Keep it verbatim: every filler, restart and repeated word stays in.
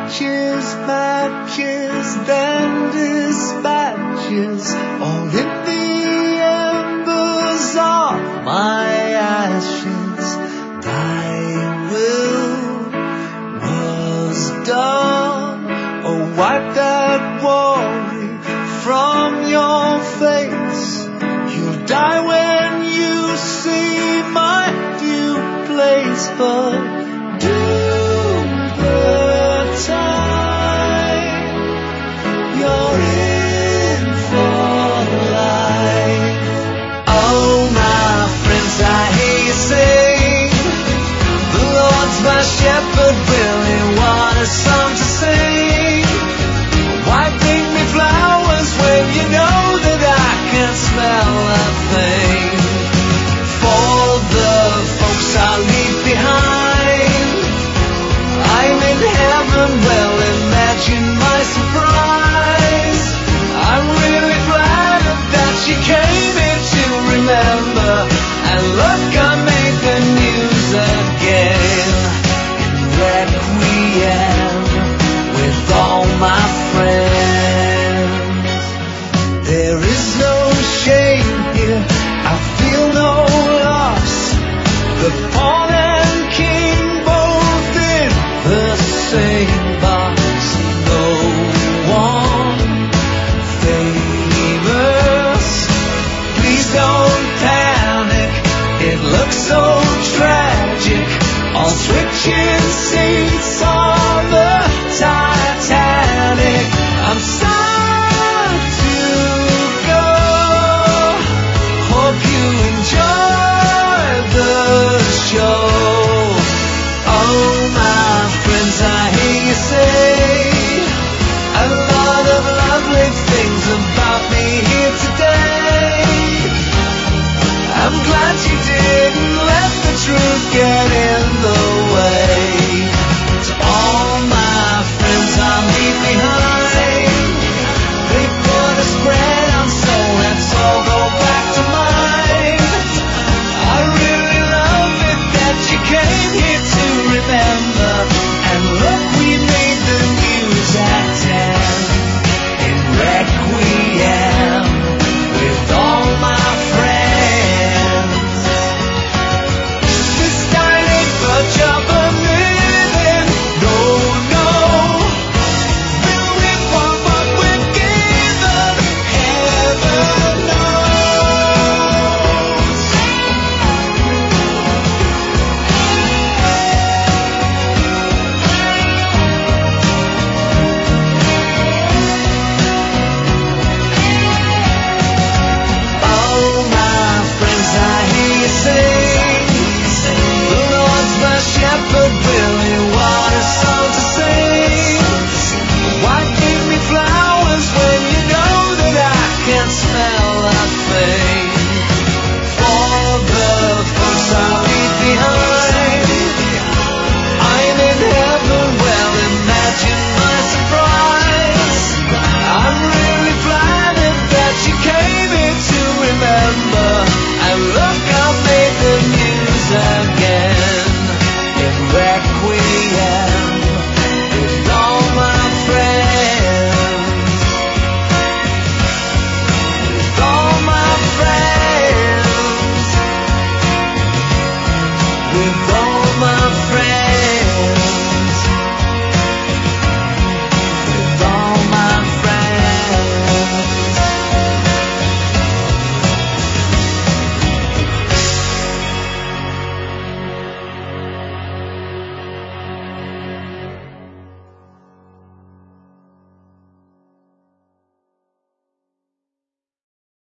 matches, matches, then dispatches, all in the embers of my ashes. Thy will was done. Oh, wipe that worry from your face. You'll die when you see my due place, but my shepherd really wanted some to sing. Why bring me flowers when you know that I can't smell a thing? For the folks I leave behind, I'm in heaven, well imagine my surprise. I'm really glad that she came here to remember, and look, I made the news again. Requiem with all my friends. There is no shame here, I feel no loss. The pawn and king both in the same box. No one famous. Please don't panic, it looks so tragic. All switching seats on the Titanic. I'm sad to go. Hope you enjoy the show. Oh, my friends, I hear you say a lot of lovely things about me here today. I'm glad you didn't let the truth get in.